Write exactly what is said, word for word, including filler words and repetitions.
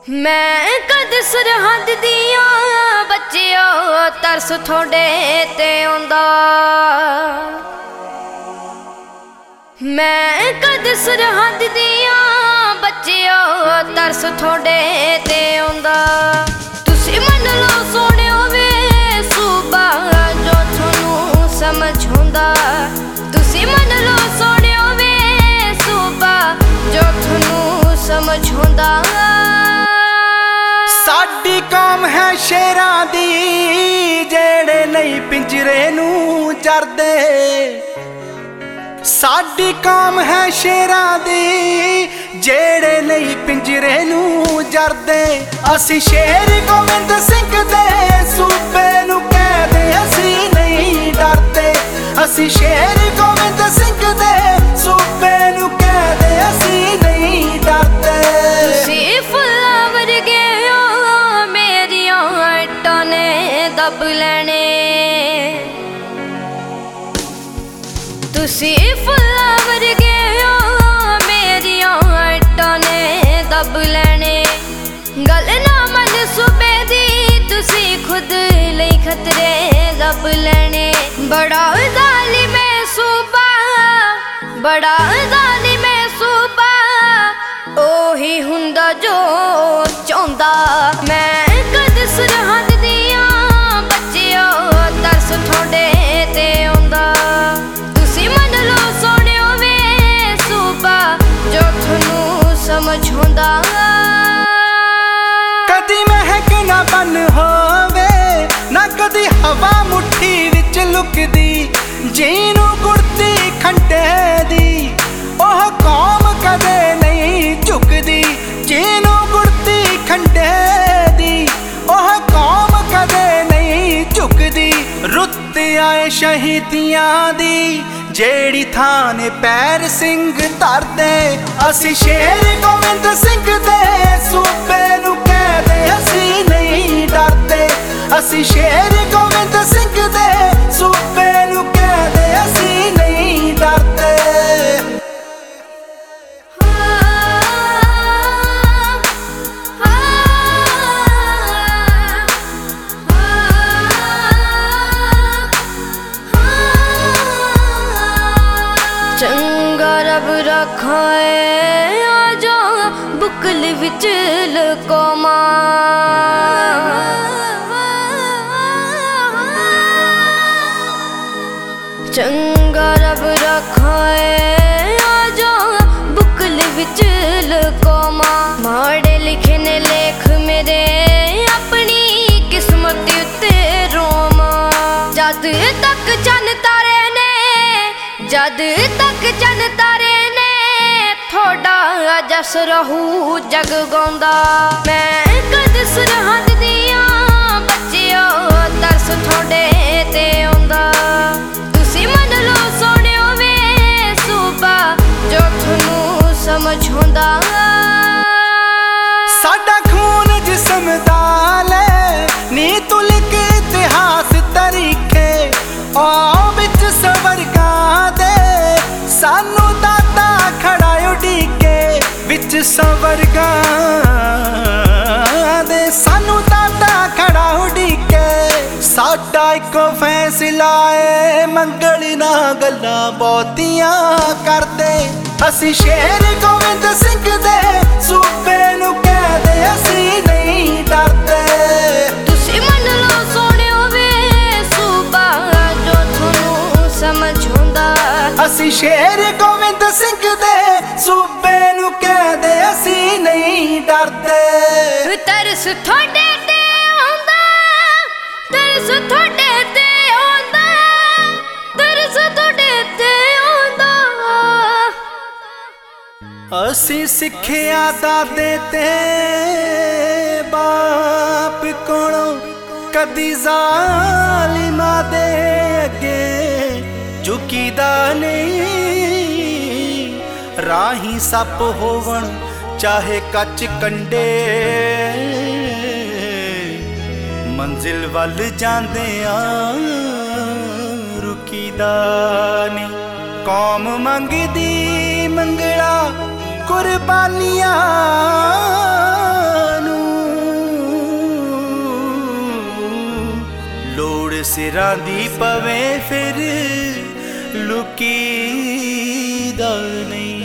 मैं कद सरहद दिया बच्चियो तरस थोड़े ते आंदा। मैं कद सरहद दिया बच्चियो तरस थोड़े ते आंदा। तुसी मन लो सोनियो वे सूबा जो थोनू समझ आंदा। तुसी मन लो सोनियो वे सूबा जो थोनू समझ आंदा। साडी कौम है शेरां दी जेड़े नहीं पिंजरे नू चरदे। साडी कौम है शेरां दी जेड़े नहीं पिंजरे नू चरदे। असी शेर गोविंद सिंह दे सूबे नू कहदे असी नहीं डरदे। असी शेर गोविंद सिंह दे सूबे नू कहदे असी नहीं डरदे। दब लेने तुसी फुल्ला वर्गे हो मेरिया इट्टां ने दब लेने। गल ना मन सूबे दी तुसी खुद लई खतरे दब लेने। बड़ा जालिम है सूबा बड़ा जालिम है सूबा ओही हुंदा जो चाहुंदा। मैं कद सरहद दिया तरस थोड़े ते आंदा। तुसी मन लो सोनियो वे सूबा जो थोनू समझ आंदा। कदी महक ना बन होवे ना कदी हवा मुट्ठी विच लुकदी। जीनू गुड़ती खंडे दी ओह कौम कदे नहीं झुकदी। जीनू गुड़ती खंडे दी ओह कौम कदे नहीं झुकदी। रुत आए शहीदियां दी जेड़ी थाने पैर सिंह धरदे। असी शेर गोविंद सिंह दे सूबे नू कहदे असी नहीं डरदे। असी शेर गोविंद सिंह दे सूबे नू कहदे असी नहीं डरदे। चंगा रब रखाए आजा बुकल विच लकोमा। चंगा रब रखाए आजा बुकल विच लकोमा। माड़े लिखे ने लेख मेरे अपनी किस्मत उत्ते रोमा। जद तक चन तारे जद तक चन तारे ने थोड़ा जस रहू जग गांदा। मैं कद सरहद दिया बच्चियो तरस थोड़े ते आंदा। तुसी मन लो सोनियो वे सूबा जो थोनू समझ आंदा। साडा खून जिस्म दा ले नी तू लिख इतिहास तरीके ओ बिच सवरगा दे सानू दाता खड़ा उड़ीके। विच सवरगा दे सानू दाता खड़ा उड़ीके। साडा इको फैसला ए मंगल ना गल्लां बहुतियां करदे। असी शेर गोविंद सिंह दे सूबे नू कहदे असी नहीं डरदे। तुसी मन लो सोनियो वे सूबा जो थोनू समझ आंदा। असी शेर गोविंद सिंह दे सूबे नू कहदे असी नहीं डरदे। तरस थोड़े ते आंदा तरस थोड़े ते आंदा तरस थोड़े ते आंदा। असी सिक्खिया दादे ते बाप कोलों कदी जालिमा दे अगे झुकीदा नहीं। राही सप होवन चाहे कच कंडे मंजिल वल जांदियां रुकीदा नहीं। कौम मंगदी मंगला कुर्बानियां नू सिरां दी पवे फिर लुकी दा नहीं।